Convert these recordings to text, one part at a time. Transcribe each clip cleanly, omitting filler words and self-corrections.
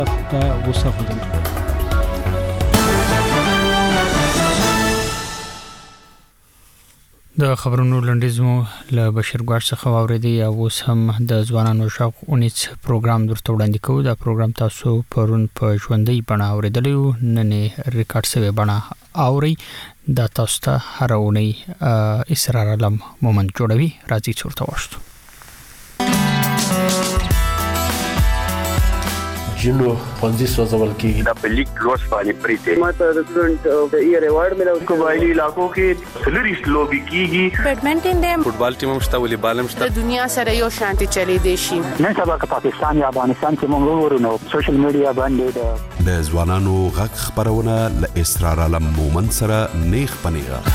ته غوسه خوندل. د خبرونو لنډیزمو له بشیر ګوار څخه واوریدي او اوس هم د ځوانانو شوق اونیت پروګرام درته وړاندې کوو. دا پروګرام تاسو پرون په ژوندۍ بڼه اوریدلی وو، نن ریکارډ شوی بڼه اوري. دا تاسو ته هر اونۍ اسرار علم مومند جوړوي. راځي چورته واشتو جنو پنځه سوځول کېږي د بلیک لوس باندې پریته ماته د سټوډنټ د ایئر ایوارډ ملو قبایلی علاقو کې سلریس لوبي کیږي. بیډمنټن دی، فوټبال ټیم هم شته، والیبال هم شته. د دنیا سره یو شانتي چلی دی شي. نن سبا که پاکستان یا افغانستان کې موږ ورونو سوشل میډیا باندې د ځوانانو غږ خبرونه ل اسرار علم مومند سره نیخ پنیغه.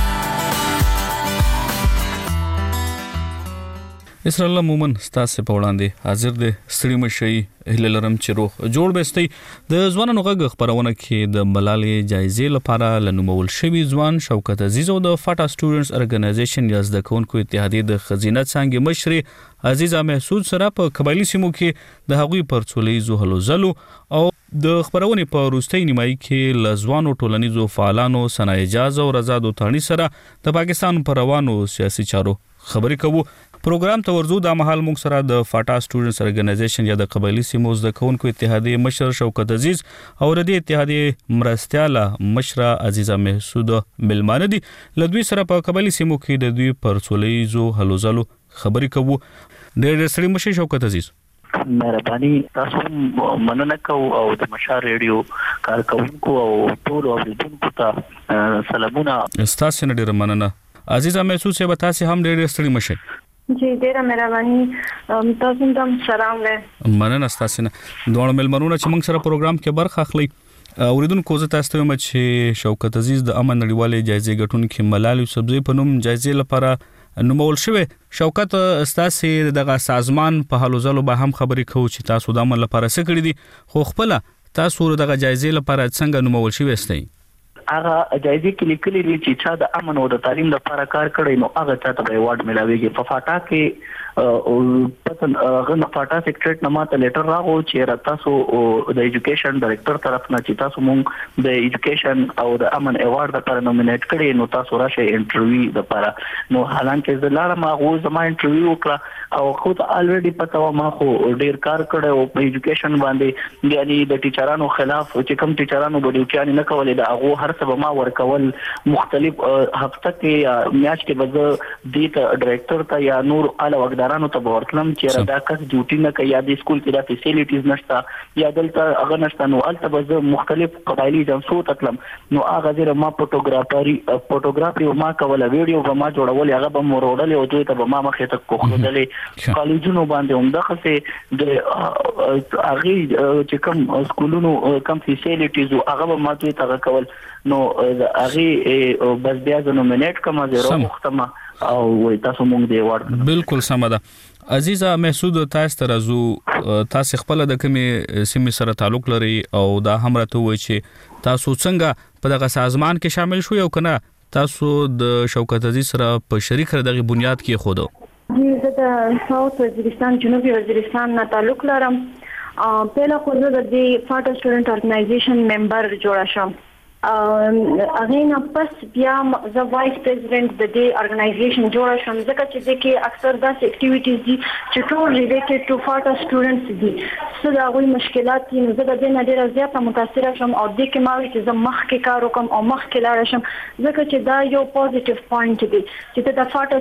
اسرار علم مومند ستاسو په وړاندې حاضر دی. ستړي مشي هله لرم چې روح جوړ بستي. د ځوانانو غږ خبرونه کې د ملالۍ جایزې لپاره لنومول شوی ځوان شوکت عزیز او د فاټا سټوډنټس ارګنایزیشن یا د کونکو اتحادیې د خزینه څنګه مشر عزیزه محسود سره په قبایلی سیمو کې د هغوی پرڅولې زو زلو او د خبرونه په روستۍ نیمایي کې لزوانو ټولنیزو فعالانو سنا اجازه او رضا دوتانی سره د پاکستان پر روانو سیاسي چارو خبرې کوو. پروګرام ته ورزو د مهال موږ سره د فاټا سټوډنټس ارګنایزیشن یا د قبایلی سیمو د کونکو اتحادیې مشر شوکت عزیز او د اتحادیې مرستياله مشر عزیزه محسود ملمانه دي. لدوی سره په قبایلی سیمو کې د دوی پرڅولې زو هلوزلو خبرې کوو. ډېر ستړي مشي شوکت عزیز. مهرباني تاسو مننه کوم او د مشار ریډیو کارکونکو او ټول اوریدونکو ته سلامونه. تاسو نه ډېر مننه عزیزه محسود سے بتا سي هم ډېر ستړي مشي. جی ډیره مهرباني تاسو ته سلام له مننه تاسو نه دوه ملمنونه چې موږ سره پروګرام کې برخه اخلي. اوریدونکو زه تاسو ته وایم چې شوکت عزیز د امن نړیوالې جایزې ګټونکو ملالۍ سبزی په نوم جایزې لپاره نومول شوی. شوکت تاسو دغه سازمان په حالو زلو به هم خبرې کوي چې تاسو د امن لپاره څه کړی دي، خو خپل تاسو دغه جایزې لپاره څنګه نومول شوی استئ؟ هغه جایزې کې لیکلي دي چې چا د امن او د تعلیم لپاره کار کړی نو هغه ته د ایوارډ ملاويږي. په فاټا کې پتن غن فاټا سیکریټریټ نه ماته لیټر راغو چې تاسو د ایجوکیشن ډایریکټر طرف نه چې تاسو مونږ د ایجوکیشن او د امن ایوارډ لپاره نومینیټ کړی نو تاسو راشه انټرویو لپاره. نو حالانکه زلاله ما غو زما انټرویو وکړه او خو ته الریډي پتا و ما خو ډیر کار کړی او په ایجوکیشن باندې یعنی د ټیچرانو خلاف چې کوم ټیچرانو بډیوچانی نه کولې دا هغه هر څه ما ورکول مختلف هفته کې میاش کې بز د ډایریکټر ته یا نور اعلی وګدارانو ته ورتلم چې دا کس ډیوټي نه کوي یا د سکول کې دا فیسیلیټیز نشته یا دلته هغه نشته نو الته بز مختلف قبایلی جنسو تکلم نو هغه زیره ما فوټوګرافي ما کوله ویډیو ما جوړول هغه به مروړل او دوی ته ما مخې ته کوخدلې کالجونو باندې هم دغه د هغه چې کوم سکولونو کوم فیسیلیټیز هغه ما دوی ته کول نو هغه بس بیا زه نومینیټ کوم زه مختمه او تاسو مونږ دی ورته. بالکل سم ده. عزیزه محسود تاسو ترازو تاسو خپل د کمی سیمه سره تعلق لري او دا هم راته وای چې تاسو څنګه په دغه سازمان کې شامل شو یو کنه تاسو د شوکت عزیز سره په شریک دغه بنیاد کې خودو. زه د ساوث وزیرستان جنوبي وزیرستان نه تعلق لرم. پهلا خو زه د فاټا سټوډنټ ارګنایزیشن ممبر جوړ شوم. اغینا پس بیا زه وایس پریزیدنت د دې ارګنایزیشن جوړ شوم ځکه چې د کې اکثر داسې اکټیویټیز دي چې ټول ریلیټډ ټو فاټا سټوډنټس دي. څه د هغوی مشکلات دي نو زه د دې نه ډېره زیاته متاثره شوم او دې کې ما وایي چې زه مخکې کار وکړم او مخکې لاړه شم ځکه چې دا یو پوزیټیو پوینټ دی چې ته د فاټا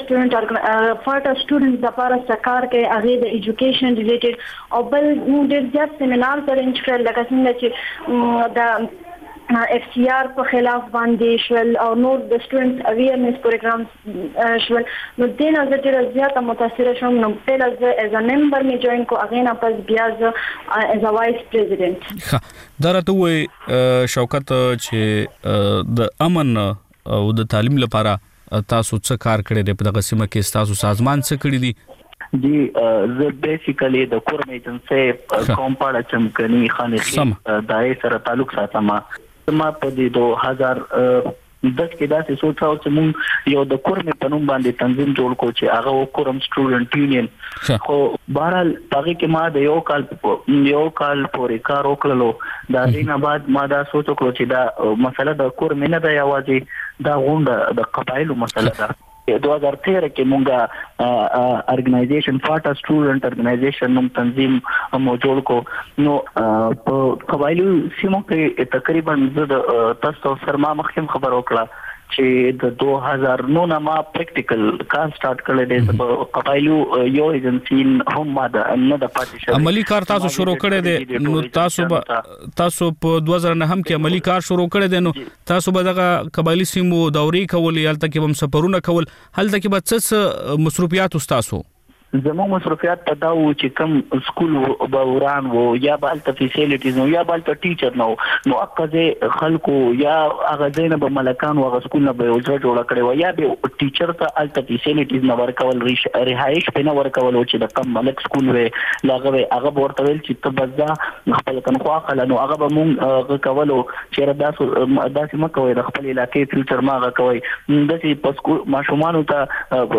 سټوډنټس لپاره څه کار کوي هغې د ایجوکیشن ریلیټډ او بل ډېر زیات سیمینار ارینج کړل لکه څنګه چې د FCR په خلاف باندې شول او نور د سټوډنټس اویرنس پروګرامز شول نو دینه زه ډېر زیاته متاثره شوم. نو پهلا زه از ا ممبر می جوین کو اغینا پس بیا زه از ا وایس پریزیدنت. دا راته وای شوکت چې د امن او د تعلیم لپاره تاسو څه کار کړی دی په دغه سیمه کې تاسو سازمان څه کړی دی؟ جی زه بیسیکلی د کورم ایجنسی کوم پاړه چمکني خاني دای سره تعلق ساتم. ما په دې 2000 د کې داسې سوچ راو چې موږ یو د کورمې په نوم باندې تنظیم جوړ کو چې هغه کورم سټوډنټ یونین خو بهرحال هغه کې ما د یو کال پورې کار وکړلو دا دینه بعد ما دا سوچ وکړو چې دا مسله د کورمې نه ده یوازې دا غونډه د قبایلو مسله ده 2013 کې مونږه ارګنایزیشن فاټا سټوډنټ ارګنایزیشن نوم تنظیم مو جوړ کو نو په قبایلو سیمو کې تقریبا د تاسو سره ما مخکې خبر وکړه چې د 2009 ما پریکټیکل کار سٹارټ کړل دی په قبایلو یو ایجنسی هم ما نه د پاتې عملی کار تاسو شروع کړی دی نو تاسو په 2009 هم کې عملی کار شروع کړی دی نو تاسو به دغه قبایلی سیمو دورې کولې هلته کې هم سفرونه کول هلته کې به څه مصروفیات تاسو زموږ مصروفیات په دا و چې کم سکول به وران وو یا به الته فیسیلیټیز نو یا به الته ټیچر نو اقازه خلکو یا هغه ځینې به ملکان او سکول نه به وځه جوړ کړي و یا به ټیچر ته الته فیسیلیټیز نه ورکول رهایش په نه ورکول چې د کم ملک سکول وي لاغه هغه ورته ویل چې ته بزا خپل تنخواه خل نو هغه به مونږ کولو چې داسې مکوې د خپل علاقې فیوچر ماغه کوي داسې په سکول ماشومان ته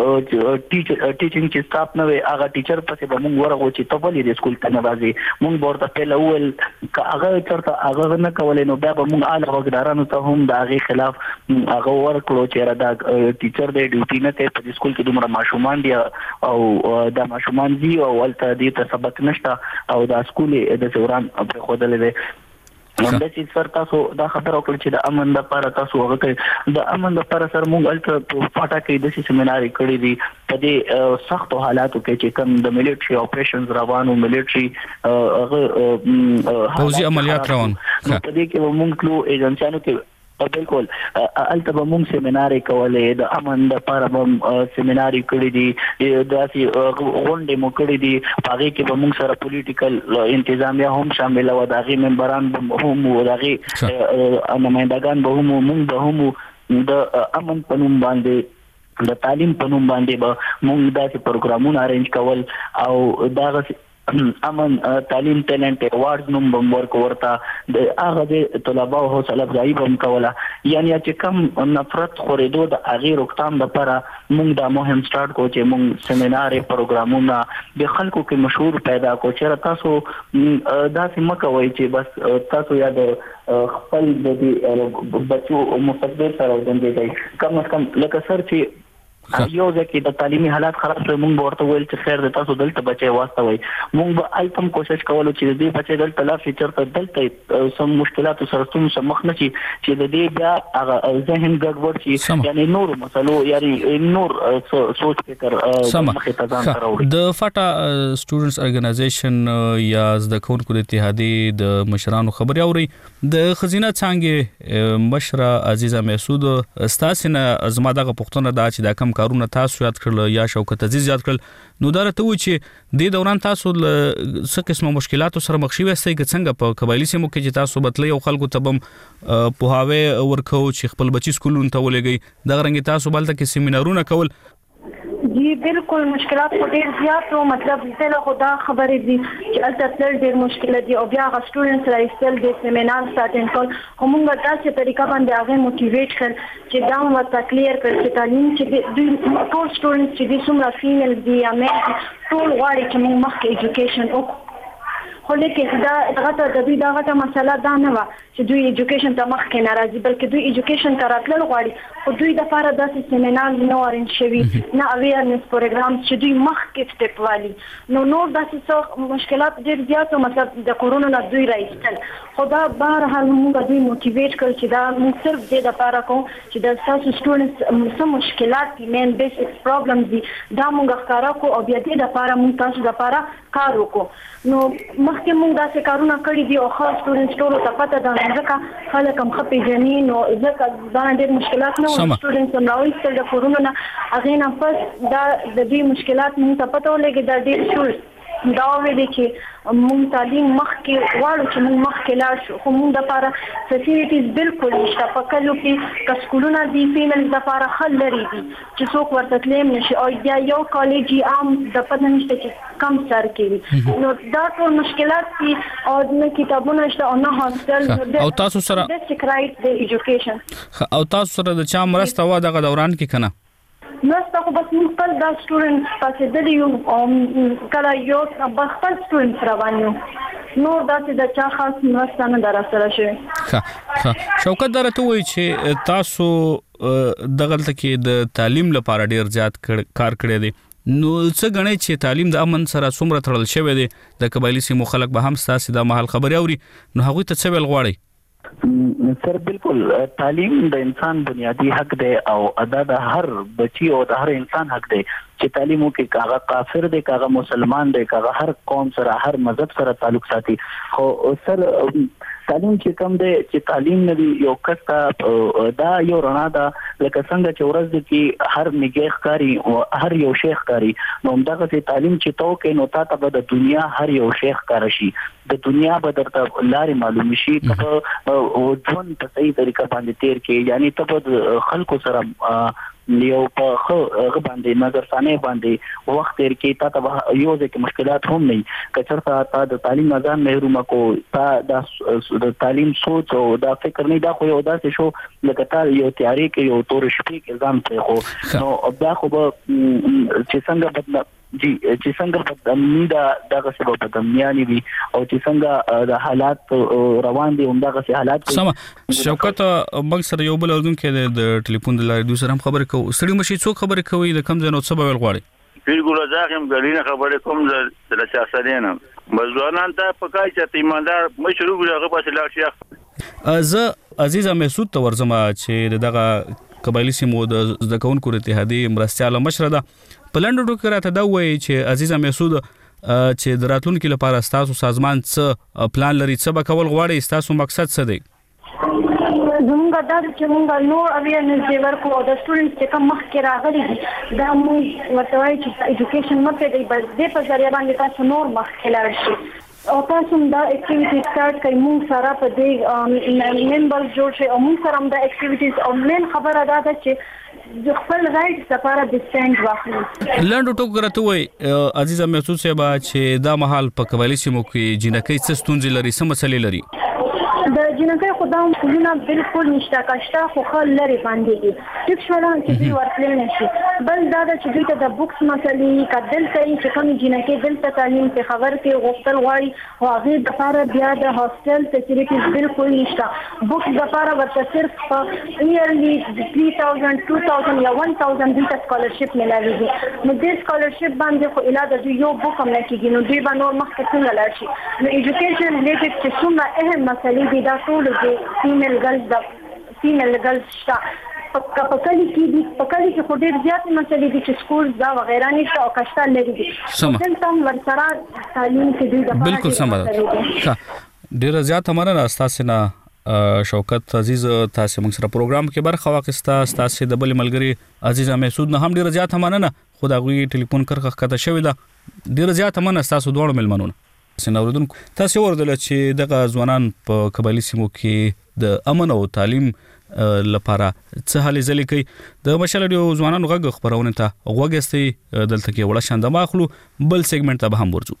ټیچینګ سټاف نه هغه ټیچر پسې به موږ ورغو چې تفلی د سکول ته نوازي موږ ورته په لول هغه چرته هغه نه کولای نو بیا به موږ اعلی وګدارانو ته هم د هغه خلاف هغه ورکړو چې را د ټیچر د ډیوټي نه ته په سکول کې دومره ماشومان دي او د ماشومان دي او ولته دې ته سبق نشته او د سکول د څوران په خوده لري د چې سر تاسو دا خبره وکړه چې د امن لپاره تاسو هغه کوي د امن لپاره سر موږ الته فاټا کې د سیمینار کړی دی په دې سختو حالاتو کې چې کوم د ملټري اپریشنز روانو ملټري هغه پوځي عملیات روان په دې کې موږ ټول ایجنسیانو کې بالکل الته به موږ سیمینار کولې د امن لپاره به سیمینار کړی دی داسې غونډې مو کړې دي هغه کې به موږ سره پولیټیکل انتظامیه هم شامل و د هغه ممبران هم و د هغه نمائندگان به هم موږ به هم د امن په نوم باندې د تعلیم په نوم باندې به موږ داسې پروګرامونه ارینج کول او دا امن تعلیم ټیلنټ ایوارډز نوم بمبر کوورتا د هغه د طلباء او حوصله افزایی هم کوله یعنی چې کم نفرت خورېدو د هغه روکتام لپاره موږ دا مهم سٹارټ کو چې موږ سیمینار پروګرامونه د خلکو کې مشهور پیدا کو چې تاسو داسې مکوئ چې بس تاسو یا د خپل د بچو مستقبل سره ورته کم از کم لکه سر چې یو ځکه د تعلیمي حالات خراب شوی موږ ورته ویل چې خیر د تاسو دلته بچي واستوي موږ به التم کوشش کولو چې دې بچي دلته لا فیچر ته دلته سم مشکلات سره ستوم مخ نه شي چې د دې بیا هغه ذهن ګډوډ شي یعنی نور مسلو یعنی نور سوچ فکر مخه ته ځان راوړي د فاټا سټوډنټس ارګنایزیشن یا د کونکو د اتحادیې د مشرانو خبري اوري د خزینه څنګه مشره عزیزه محسود استاسنه زما دغه پښتنه دا چې دا کم کارونه تاسو یاد کړل یا شوکت عزیز یاد کړل نو دا راته و چې د دوران تاسو څه قسمه مشکلاتو سره مخ شوي استئ څنګه په قبایلی سیمو کې چې تاسو بتلې او خلکو ته بم پوهاوی ورکو چې خپل بچی سکولونو ته ولګي دا رنګ تاسو بلته کې سیمینارونه کول جی بالکل مشکلات خو ډیر زیات او مطلب زه خدا خبرې دي چې البته ډیر مشکل دي او بیا غ سټوډنټس راځل د سیمینار ساتل کول همغه داسې طریقه باندې هغه موټیویټ کړ چې دا مو کلیر کړ چې تعلیم چې دوی ټول سټوډنټس چې د څومره فیمیل دي یا میل ټول غواړي چې موږ مخکې ایجوکیشن وکړو خو لیکن دا هغه د دوی دا غټه مسله دا نه و چې دوی ایجوکیشن ته مخکې ناراضي بلکې دوی ایجوکیشن ته راتلل غواړي خو دوی د لپاره داسې سیمینار نه ورین شوی نه اویرنس پروګرام چې دوی مخکې سټپ والی نور داسې مشکلات ډیر زیات مطلب د کورونا نه دوی راځل خو دا بهر حال موږ دوی موټیویټ کړ چې دا موږ صرف د لپاره کوم چې د تاسو سټوډنټس سم مشکلات دي مین بیسیک پرابلمز دي دا موږ ښکارا کو او بیا د لپاره موږ تاسو لپاره کار وکړو نو مخکې موږ داسې کارونه کړی دي او خاص سټوډنټس ټول ته پته ده ځکه خلک هم خپې جنین او ځکه دا ډېر مشکلات نه و سټوډنټس هم راوېستل د کورونا نه هغې نه پس دا د دې مشکلات موږ ته پته ولګېده ډېر شول دا ویلي چې موږ تعلیم مخکې غواړو چې موږ مخکې لاړ شو خو موږ لپاره فیسیلیټیز بالکل نشته په کلو کې که سکولونه دي فیمیلز لپاره ښه لري دي چې څوک ورته تللی نشي او بیا یو کالج یې عام د پته نشته چې کم سر کوي نو دا ټول مشکلات دي او نه کتابونه شته او نه هاسټل او تاسو سره بیسیک رائټ د ایجوکیشن او تاسو سره د چا مرسته وا دغه دوران کې کنه نو خو بس موږ خپل دا سټوډنټ پاتې دي یو کله یو خپل سټوډنټ روانو نو دا چې د چا خاص مرسته نه درسره شي ښه شوکت درته وایي چې تاسو دغه کې د تعلیم لپاره ډیر زیات کار کړی دی نو څه غنئ چې تعلیم د امن سره څومره تړل شوی دی د قبایلی سیمو خلک به هم ستاسو د محل خبري اوري نو هغه ته څه ویل غواړي سر بالکل تعلیم د انسان بنیادی حق دی او ادا د هر بچي او د هر انسان حق دی چې تعلیم وکړي کاغه کافر دی کاغه مسلمان دی کاغه هر قوم سره هر مذهب سره تعلق ساتي خو سر تعلیم چې کوم دی چې تعلیم نه یو کس دا یو رڼا ده لکه څنګه چې ورځ کې هر نگاه کاری او هر یو شیخ کاری نو همدغه چې تعلیم چې تو کې نو تا ته د دنیا هر یو شیخ کار شي د دنیا به درته لارې معلوم شي ته او ژوند په صحیح طریقه باندې تیر کې یعنی ته خلکو سره یو په هغه باندې نظر ثاني باندې وخت تیر کې تا ته یو ځکه مشکلات هم نه کچرته تا د تعلیم نظام محروم کو تا د تعلیم سوچ او دا فکر نه دا خو یو داسې شو لکه تا یو تیاری کې یو تور شپې کې ځان ته خو نو دا خو چې څنګه جی چې څنګه بدامنی دغه سبب بدامنیانی وي او چې څنګه د حالات روان دي همدغه سي حالات سم شوکت موږ سره یو بل اردن کې د ټلیفون د لارې دوسر هم خبرې کوو سړي مشي څوک خبرې کوي د کم ځای نو څه به غواړي بالکل ځاخم غړینه خبرې کوم د چاسرینه مزوانان ته پکای چې ایماندار مشروع غوږه په لاړ شي زه عزیزه محسود ته ورزما چې دغه قبایلی سیمو د کونکو اتحادیې مرستياله مشره ده پلانډو ټوکر راته دا وایي چې عزیزه محسود چې د راتلونکو لپاره تاسو سازمان څه پلان لري څه به کول غواړي تاسو مقصد څه دی زموږ دا چې موږ نو اویرنس دی ورکو او د سټوډنټس چې کوم مخکې راغلي دي دا موږ ورته وایي چې ایجوکیشن مته دی بس د په ذریعہ باندې تاسو نور مخکې لاړ شئ او تاسو دا اکټیویټی سٹارټ کړئ موږ سره په دې ممبرز جوړ شي او موږ سره دا اکټیویټیز او مین خبره دا ده چې د خپل رائټ لپاره د سټاند واخلي لنډو ټوک راته وای عزیزه محسود صاحب چې دا محل په قبایلی سیمو کې جنکۍ څه ستونزې لري څه مسلې لري د جنکۍ خدام کولونه بالکل نشته کاشته خو خل لري باندې دي ټیک شولان چې دوی ورتل نشي بل دا چې دوی ته د بوکس مسلې کدل کوي چې کوم جنکۍ دلته تعلیم ته خبر کې غوښتل غواړي او هغه د لپاره بیا د هاستل فیسیلیټیز بالکل نشته بوکس د لپاره ورته صرف په ایرلی 3000 2000 یا 1000 د سکالرشپ ملایږي نو د سکالرشپ باندې خو الاده دوی یو بوک هم نه کیږي نو دوی به نور مخکې څنګه لاړ شي نو ایجوکیشن ریلیټډ چې څومره اهم مسلې دي دا ټول دي فیمیل ګرلز شته په کلی کې خو ډېر زیات مسلې دي چې سکول دا وغیرہ نشته او کشته لري دي دلته هم ورسره تعلیم کې دوی د بالکل سم ده ډېر زیات مننه تاسو نه شوکت عزیز تاسو موږ سره پروګرام کې برخه واخیسته تاسو د بل ملګری عزیزه محسود نه هم ډېر زیات مننه خدای ټلیفون کرخه کته شوی دا ډېر زیات مننه تاسو دوه ملمنونه سنوردون تاسو ورته چې دغه ځوانان په قبایلی سیمو کې د امن او تعلیم لپاره څه حل ځلې کوي د مشالډیو ځوانانو غږ خبرونه ته غوږستي دلته کې وړه شاند ماخلو بل سیګمنټ ته به هم ورځو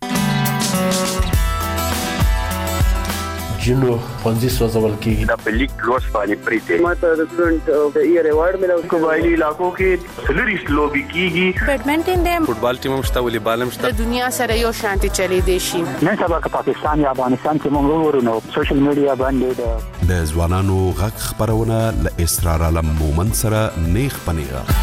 جنو پنځه سوځول کېږي دا په لیک لوس باندې پریته ماته د سټوډنټ د ایئر ایوارډ ملو قبایلی علاقو کې سلریست لوبي کیږي بیډمنټن دی فوټبال ټیم هم شته ولې بال هم شته د دنیا سره یو شانتي چلی دی شي نن سبا که پاکستان یا افغانستان کې موږ وګورو نو سوشل میډیا باندې د ځوانانو غږ خبرونه ل اسرار عالم مومن سره نیغ پنیغه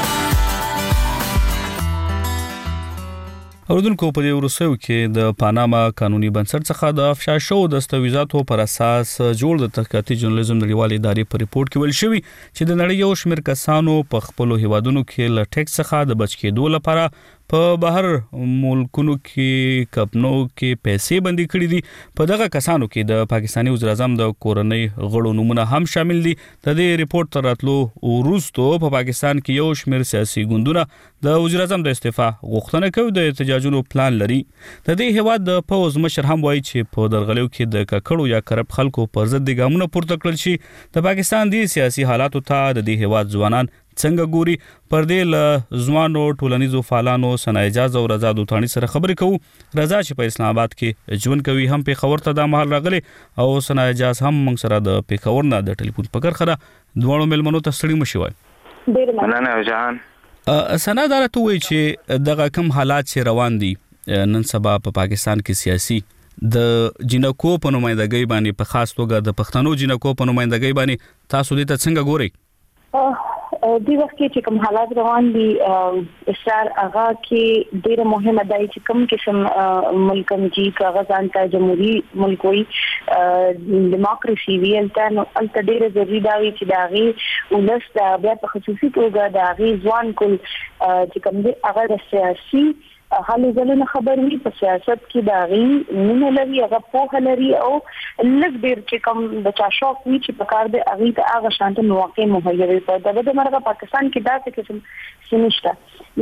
اوردونکو په دې ورسېو کې د پاناما قانوني بنسټ څخه د افشا شو دستاویزاتو پر اساس جوړ د تحقیقاتي ژورنالیزم نړیوال ادارې په ریپورت کې ویل شوی چې د نړۍ یو شمېر کسانو په خپل هیوادونو کې ل ټیکس څخه د بچ کېدو لپاره په بهر ملکونو کې کپنو کې پیسې بندي کړې دي. په دغه کسانو کې د پاکستاني وزیر اعظم د کورنۍ غړو نومونه هم شامل دي. د دې ریپورت تر راتلو وروسته په پاکستان کې یو شمېر سیاسي ګوندونه د وزیر اعظم د استعفا غوښتنه کوي. د احتجاجونو پلان لري. د دې هیواد د پوز مشر هم وایي چې په درغلیو کې د ککړو یا کرپ خلکو پر ضد د ګامونو پورته کړل شي. د پاکستان د سیاسي حالاتو ته د دې هیواد ځوانان څنګه ګوري؟ پر دې له ځوانو ټولنیزو فعالانو ثنا اعجاز او رضا دوتانی سره خبرې کوو. رضا چې په اسلام آباد کې ژوند کوي هم پېښور ته د مهال راغلی او ثنا اعجاز هم موږ سره د پېښور نه د ټلیفون په کرخه دواړو مېلمنو ته ستړي مشي وای. ډېر مننه جهان. ثنا دا راته وایي چې دغه کوم حالات چې روان دي نن سبا په پاکستان کې سیاسي د جنکو په نمائندګۍ باندې په خاص توګه د پښتنو جنکو په نمائندګۍ باندې تاسو دې ته څنګه ګورئ؟ د وخت کې چې کوم حالات روان دي اسرار هغه کې ډېر مهمه دی چې کوم قسم ملک جی کاغذ انتا جمهوریت ملک وي دیموکراسي ویلته نو الته ډېر ضروري دی چې داغي ولس د بیا په خصوصي توګه داغي ځوان کول چې کوم دي هغه سیاسي حالو ځلنه خبر وي په سیاست کې داغي نه لري هغه په لري او لږ ډېر چې کوم د چا شوق وي چې په کار د اغي ته هغه شانته مواقع مهیا وي. په دغه مرګه پاکستان کې داسې قسم سنشته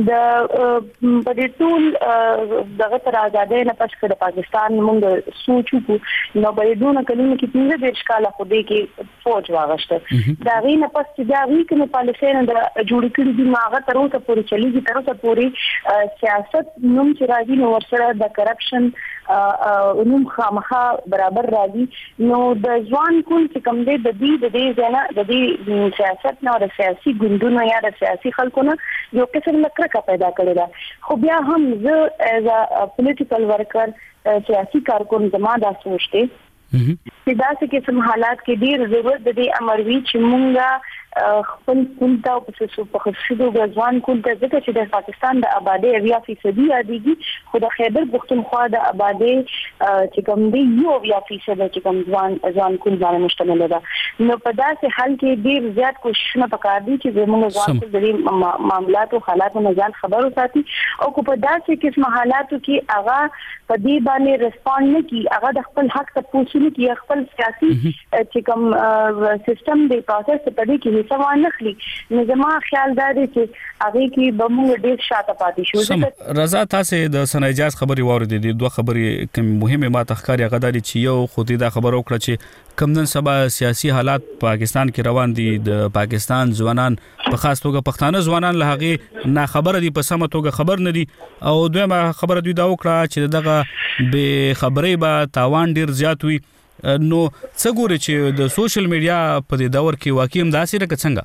د په دې ټول دغه تر آزادۍ نه پس کړه پاکستان موږ سوچو نو به دونه کلمه کې پیږي د ښکاله خو دې کې فوج واغشته داغي نه پس چې داغي کې نه پالیسي نه جوړ کړی دي ماغه تر اوسه پورې چلیږي تر اوسه پورې سیاست نوم چې راځي نو ورسره د کرپشن نوم خامخا برابر راځي نو د ځوان کول چې کوم دی د دې ځنه د دې سیاست نه او د سیاسي ګوندونو یا د سیاسي خلکو نه یو قسم لکړه پیدا کړی دا خو بیا هم زه ایز ا پولیټیکل ورکر سیاسي کارکون زما دا سوچته چې دا څه قسم حالات کې ډیر ضرورت د دې امر وی چې مونږه خپل کولتا او په خصوصي ځوان کولتا ځکه چې د پاکستان د آبادی 80% یادېږي خو د خیبر پختونخوا د آبادی چې کوم دی 80% چې کوم ځوان کول باندې مشتمل ده نو په داسې حال کې ډیر زیات کوششونه پکار دي چې زموږ ځوان کول د دې معاملات او حالاتو نه ځان خبر وساتي او کو په داسې قسم حالاتو کې هغه په دې باندې ریسپانډ نه کی هغه د خپل حق ته پوښتنه کی خپل سیاسي چې کوم سیستم دی پروسس په دې کې سوال نخلي نو زما خیال دا دی چې هغه کې به موږ ډیر شاته پاتې شو. رضا تاسو د ثنا اعجاز خبري واردې دي دوه خبرې کوم مهمه ما تخکاری غداري چې یو خو دې دا خبر وکړه چې کوم نن سبا سیاسي حالات پاکستان کې روان دي د پاکستان ځوانان په خاص توګه پښتانه ځوانان له هغه نه خبره دي په سمه توګه خبر نه دي او دویمه خبره دوی دا وکړه چې دغه به خبرې به تاوان ډیر زیات وي نو څه ګوري چې د سوشل میډیا په دې دور کې واقعي هم داسې راک څنګه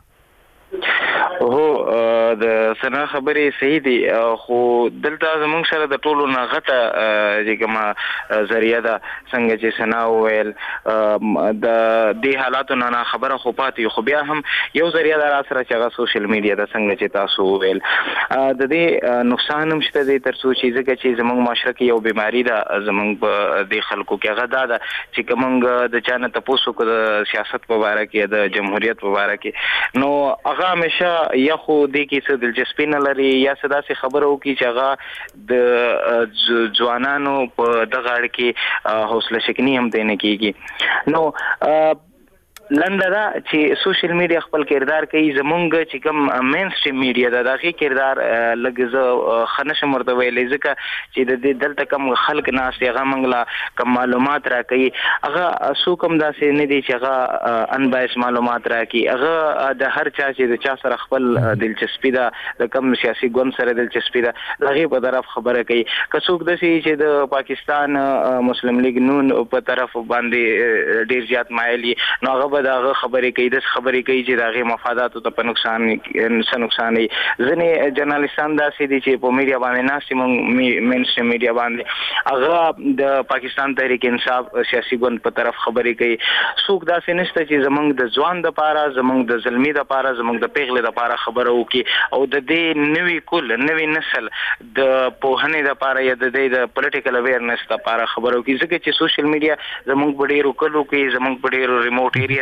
د سنا خبرې صحیح دي خو دلته زموږ سره د ټولو نه غټه چې کومه ذریعہ ده څنګه چې سنا ویل د دې حالاتو نه خبره خو پاتې خو بیا هم یو ذریعہ ده سره چې هغه سوشل میډیا ده څنګه چې تاسو ویل د دې نقصان هم شته دي تر څو چې ځکه چې زموږ معاشره کې یو بیماری ده زموږ په دې خلکو کې هغه ده چې کومنګ د چانه تاسو کو د سیاست په اړه کې د جمهوریت په اړه کې نو هغه همیشه یا خو دې کې څه دلچسپي نه لري یا څه داسې خبره وکړي چې هغه د ځوانانو په دغه اړه کې حوصله شکني هم دینه کیږي نو لنډه دا چې سوشل میډیا خپل کردار کوي زمونږ چې کوم مین سټریم میډیا دا دغه کردار لږ زه خنشه مرته ویلې ځکه چې د دې دلته کوم خلک ناس هغه منګلا کوم معلومات راکړي هغه سو کوم داسې نه دي چې هغه انبایس معلومات راکړي هغه د هر چا چې د چا سره خپل دلچسپي ده د کوم سیاسي ګوند سره دلچسپي ده هغه په طرف خبره کوي که څوک داسې چې د پاکستان مسلم لیگ نون په طرف باندې ډیر زیات مایلی نو هغه دا خبرې کوي د خبرې کوي چې دغه مفادات ته په نقصان نه ځنې جرنالستان داسې دي چې په میډیا باندې ناسې مینستریم میډیا باندې هغه د پاکستان تحریک انصاف سیاسي ګوند په طرف خبرې کوي څوک داسې نشته چې زمونږ د ځوان د پاره زمونږ د زلمی د پاره زمونږ د پیغلې د پاره خبره وکي او د دې نوې نسل د پوهنې د پاره یا د پولیټیکل اویرنس د پاره خبره وکي ځکه چې سوشل میډیا زمونږ په ډیرو کلو کې زمونږ په ډیرو ریموټ ایریا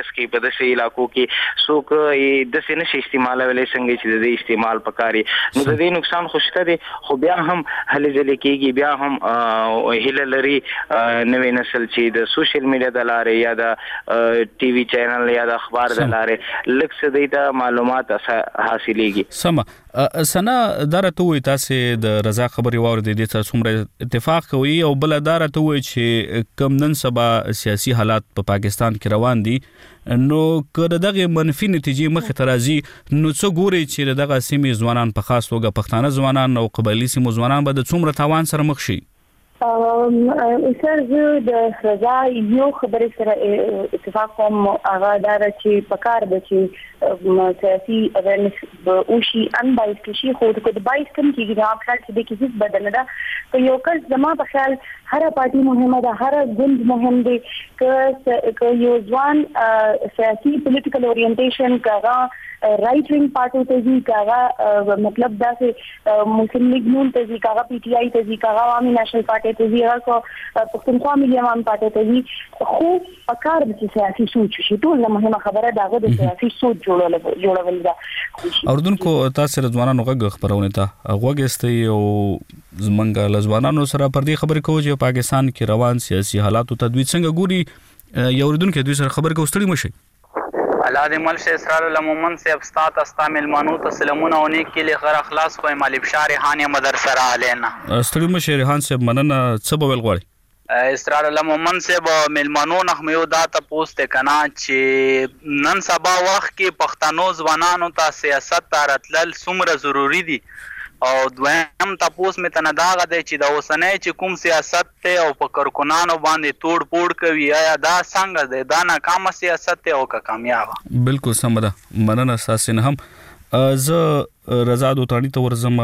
ایریاز کې په داسې علاقو کې څوک د سینې شي استعمال ولې څنګه چې د استعمال پکاري نو د دې نقصان خوشته دي خو بیا هم هلي ځلې کېږي بیا هم هله لري نوې نسل چې د سوشل میډیا د لارې یا د ټي وي چینل یا د اخبار د لارې لکه څه دی ته معلومات حاصلېږي. سمه سنا درته وي تاسو د رضا خبري واورې د دې څومره اتفاق کوي او بل درته وي چې کم نن سبا سیاسي حالات په پاکستان کې روان دي نو کله دغه منفي نتیجې مخ ته راځي نو څو ګوري چې دغه سیمې ځوانان په خاص توګه پښتانه ځوانان او قبایلی سیمو ځوانان به د څومره تاوان سره مخ شي. سر زه د رضا یو خبرې سره اتفاق کوم هغه دا چې پکار د چې سیاسي اویرنس اوشي ان بایس شي خو د بایس کم کېږي دا خپل چې د کیسې بدل نه ده یو کس زما په خیال هر پارټي مهمه ده هر ګوند مهم دی که یو ځوان سیاسي پولیټیکل اورینټیشن کاغه رائټ وینګ پارټي ته ځي کاغه مطلب دا چې مسلم لیگ نون ته ځي کاغه پی ټی آی ته ځي کاغه عوامي نېشنل پارټي ته ځي هغه پښتونخوا ملي عوام پارټي ته ځي خو پکار د سیاسي سوچ شي ټول مهمه خبره داغه د سیاسي سوچ جوړول دا اردوونکو تاسو ځوانانو غږ خبرونه ته غوږستي او زمونږ لزوانانو سره پر دې خبرې کوو چې پاکستان کې روان سیاسي حالاتو تدوید څنګه ګوري یو اردوونکو دوی سره خبر کوو ستړي مشي. الله دې مل شه اسرار المومن سے ابستات استعمل مانو تسلمون او نیک کې له غیر اخلاص خو مالب شار هانه مدرسه را علينا ستړي مشه ریحان صاحب مننه څه بول غواړي اسرار المومن سے ملمنو نخمیو دا ته پوسټ کنا چې نن سبا وخت کې پښتنو ځوانانو ته سیاست ترتل څومره ضروری دي او دویم تاسو مې تنه دا غده چې د اوسنۍ چې کوم سیاست ته او په کارکونانو باندې توڑ پوڑ کوي یا دا څنګه ده دا ناکام سیاست ته او کامیاب. بالکل سم ده مننه اساسا هم زه رضا دوتانی ته ورزم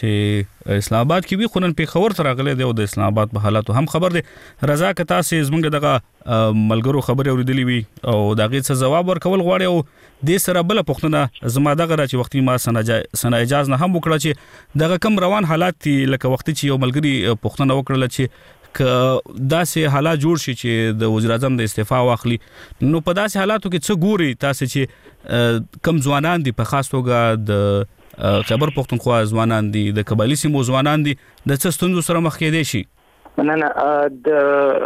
چې اسلام آباد کې وی خونن په خبر تر غلې دی او د اسلام آباد په حالاتو هم خبر دی. رضا که تاسو زمونږ دغه ملګرو خبرې اوریدلې وي او دغه څه جواب ورکول غواړي او د سره بل پښتنه زما دغه چې وختي ما سنا اجازه نه هم وکړه چې دغه کم روان حالات لکه وختي چې یو ملګری پښتنه وکړل چې که داسې حالات جوړ شي چې د وزیر اعظم د استعفا واخلي نو په داسې حالاتو کې څه ګوري تاسو چې کم ځوانان دي په خاص توګه د خیبر پښتونخوا ځوانان دي د قبایلی سیمو ځوانان دي د څه ستونزو سره مخ کېدي شي؟ نه د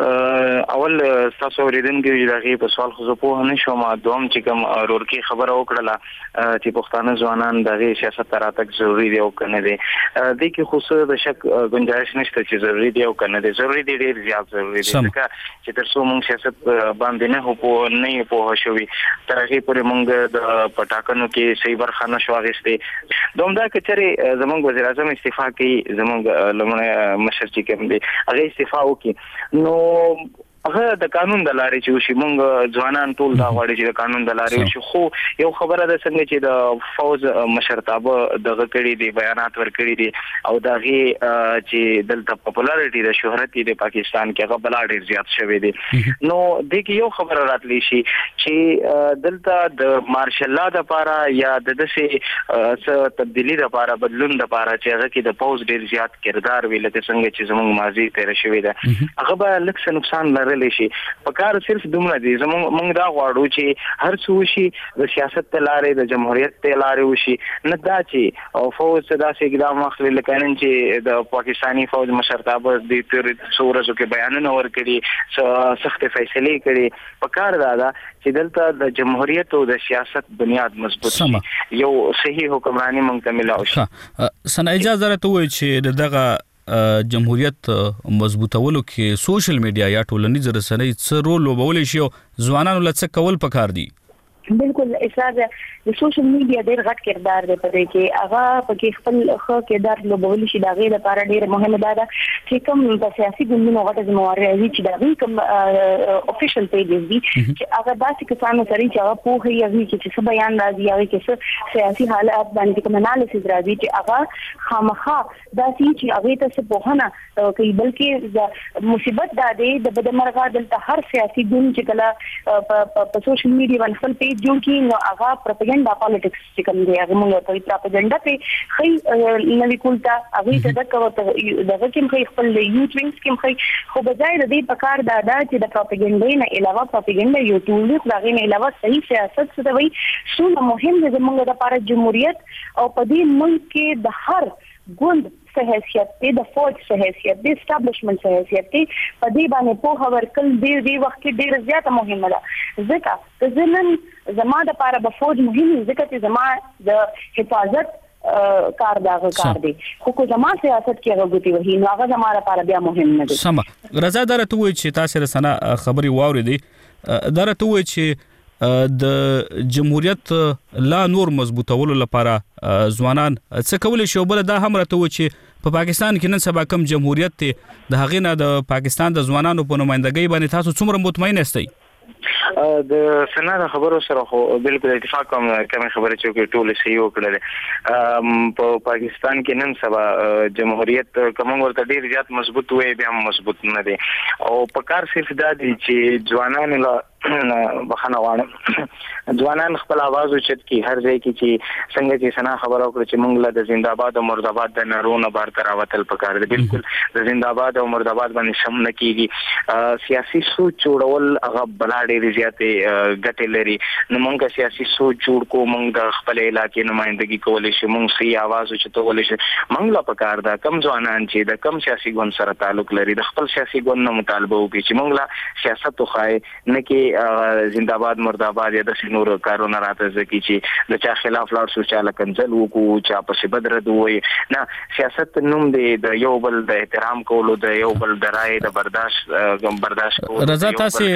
اول تاسو ورېدونکو دغه په سوال خو په نه شوم دوم چې کوم ورورکی خبره وکړه چې پښتانه ځوانان دغه سیاست تراتک ضروری دی او کنه دی د کې خصوص د شک گنجائش نشته چې ضروری دی او کنه دی ضروری دی ډیر زیات ضروری دی چې تر څو موږ سیاست باندې نه په شوي تر هغه پورې موږ د پټاکنو کې صحیح برخه نشو اخیستې دوم دا کچري زموږ وزیر اعظم استعفا کوي زموږ لمنه مشر چې کوم دی استعفا وکي نو هغه د قانون د لارې چې وشي مونږ ځوانان ټول دا غواړي چې د قانون د لارې وشي خو یو خبره ده څنګه چې د فوز مشرتابه دغه کړي دي بیانات ورکړي دي او دغه چې دلته پاپولارټي د شهرت د پاکستان کې هغه بلا ډیر زیات شوی دی نو د کې یو خبره راتلی شي چې دلته د مارشل لا د لپاره یا د دسه تبدیلی د لپاره بدلون د لپاره چې هغه کې د فوز ډیر زیات کردار ویل د څنګه چې زموږ ماضي تیر شوی ده هغه به لکه نقصان لري شي په کار صرف دومره دي موږ دا غواړو چې هر څو شي د سیاست ته لارې د جمهوریت ته لارې وشي نه دا چې او فوج داسې اقدام اخلي لکه نن چې د پاکستانی فوج مشرتابه د تیر څورزو کې بیانونه ورکړي سخت فیصله کړي په کار دا چې دلته د جمهوریت او د سیاست بنیاد مضبوط شي یو صحیح حکمرانی موږ ته ملاوي شي سنا اجازه راته وای چې دغه جمهوریت مضبوطولو کې سوشل میډیا یا ټولنیز رسنۍ څه رول لوبولی شي او ځوانانو له څه کول پکار دي؟ بالکل اساس د سوشل میډیا ډېر غټ کردار دی په دې کې هغه پکې خپل خو کردار لوبول شي دا غیر لپاره ډېر مهمه ده چې کوم د سیاسي ګوندونو غټه ذمہواري راځي چې دا کوم افیشل پیجز دي چې هغه داسې کسانو سره چې هغه په هغه کې څه بیان راځي هغه کې سیاسي حالات باندې کوم انالیسز راځي چې هغه خامخا داسې چې هغه ته څه په نه کوي بلکې د مصیبت د دې د بدمرغه دلته هر سیاسي ګوند چې کله په سوشل میډیا باندې خپل پیج پالیټکس جوړ کی نو هغه پروپاګاندا پالیټکس چې کوم دی هغه موږ ته پروپاګاندا په خي نوې کولتا هغه ته دغه کوم خپل یوث وینګز کوم خو بځای د دې پکار دا چې د پروپاګاندا نه علاوه پروپاګاندا یو ټول دی خو هغه نه علاوه صحیح سیاست څه دی څومره مهم دی زموږ لپاره جمهوریت او په دې ملک کې د هر ګوند حیثیت دی د فوج حیثیت دی اسټابلیشمنت حیثیت دی په دې باندې په ورکل دی وخت کې ډیر زیاته مهمه ده ځکه د زمن زما د لپاره د فوج مهم ځکه چې زما د حفاظت کار دی خو زما سیاست کې هغه ګوتی وهي نو هغه زما لپاره بیا مهم نه دی سم رضا درته وایي چې تاسو رسنه خبري واورېدي درته وایي چې د جمهوریت لا نور مضبوطولو لپاره ځوانان څه کولای شي بل دا هم راته و چې په پاکستان کې نن سبا کم جمهوریت ته د هغې نه د پاکستان د ځوانانو په نمائندګۍ باندې تاسو څومره مطمئن یاستئ د سنا خبرو سره خو بالکل اتفاق کوم کوم خبره چې ټول صحیح وکړل په پاکستان کې نن سبا جمهوریت کوم ورته ډیر زیات مضبوط وي بیا مضبوط نه دي او په کار صرف دا دي چې ځوانان له بخنه وانه ځوانان خپل आवाज اوچت کی هر ځای کې چې څنګه چې سنا خبرو کړ چې موږ له زنده‌باد او مرداباد د نارونه بار تراوتل پکار دي بالکل د زنده‌باد او مرداباد باندې شم نه کیږي سیاسي سوچ جوړول هغه بلاډې زیاتې ګټې لري نو موږ سیاسي سوچ جوړ کو موږ د خپل علاقې نمائندګي کولای شو موږ سي आवाज اوچتولای شو موږ لا پکار دا کم ځوانان چې د کم سیاسي ګوند سره تعلق لري د خپل سیاسي ګوند نه مطالبه وکړي چې موږ لا سیاست خوای نه کې زنده‌باد مرداباد یا د نور کارونه راته ځکه چې د چا خلاف لاړ شو چې لکنځل وکړو چا په سبد رد وي نه سیاست نوم دی د یو بل د احترام کولو د یو بل د رائے د برداشت کولو رضا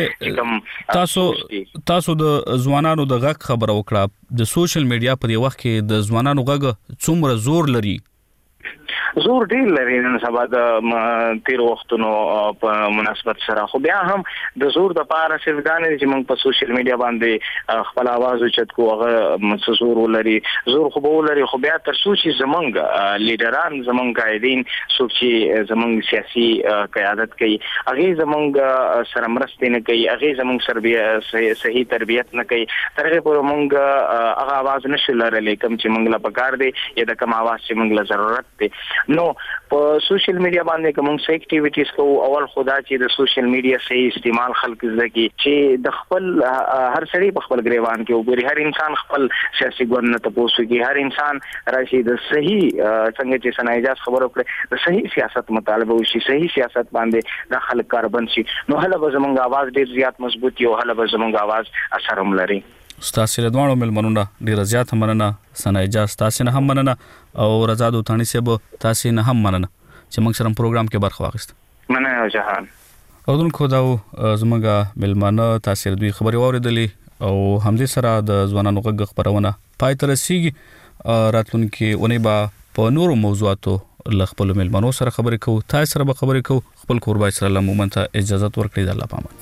تاسو د ځوانانو د غږ خبره وکړه د سوشل میډیا په دی وخت کې د ځوانانو غږ څومره زور لري زور ډیر لري نن سبا د تیر وختونو په مناسبت سره خو بیا هم د زور د پاره صرف دانه چې موږ په سوشل میډیا باندې خپل आवाज اوچت کو هغه زور ولري زور خو به ولري خو بیا تر څو چې زمونږ لیډران زمونږ قائدین څوک چې زمونږ سیاسي قیادت کوي هغه زمونږ سره مرسته نه کوي هغه زمونږ سره صحیح تربیت نه کوي ترغه پر موږ هغه आवाज نشو لرلې کوم چې موږ لا پکار دی یا د کوم आवाज چې موږ له ضرورت دی نو په سوشل میډیا باندې کوم څه اکټیویټیز کو اول خدا چې د سوشل میډیا صحیح استعمال خلک زده چې د خپل هر سړي په خپل گریوان کې وګوري هر انسان خپل سیاسي ګوند نه تاسو کې هر انسان راشي د صحیح څنګه چې سنایجاز خبرو کړي د صحیح سیاست مطالبه وشي صحیح سیاست باندې د خلک کاربن شي نو هله به زمونږ आवाज ډیر زیات مضبوط یو هله به زمونږ आवाज اثر هم لري ستاسو له دوانو ملمنونه ډیر زیات مننه سنایجاز تاسو نه هم مننه او رضا دوتانی صاحب تاسو نه هم مننه چې موږ سره پروګرام کې برخه واخیست مننه جهان او دونکو دا زموږ ملمنه تاسو دوی خبري واوریدلې او همدې سره د ځوانانو غږ خبرونه پای تر رسیدي راتلونکي اونۍ با په نورو موضوعاتو له خپل ملمنو سره خبرې کوو تاسو سره به خبرې کوو خپل قربای سره لمومن ته اجازه ورکړئ د الله پامان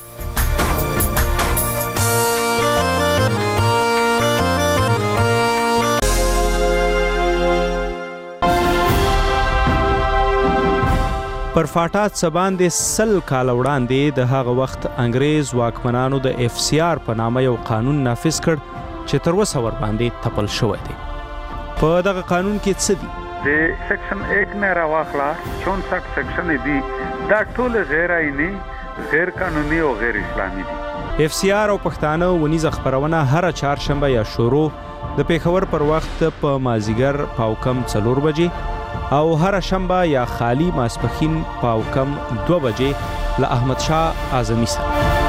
پر فاټات سباندې سل کال وړاندې د هغه وخت انګريز واکمنانو د اف سی آر په نامه یو قانون نافذ کړ چې تر اوسه ور باندې تپل شوی دی په دغه قانون کې څه دي د سیکشن 1 نه راوخلا 64 سیکشن دي دا ټول غیر آئینی غیر قانوني او غیر اسلامي دي اف سی آر او پښتانه ونیزه خبرونه هر چهارشنبه یا شروع د پیښور پر وخت په مازیګر پاوکم 4 بجې او هر شنبه یا خالی ماسپخین پاوکم 2 بجې له احمد شاه اعظمي سره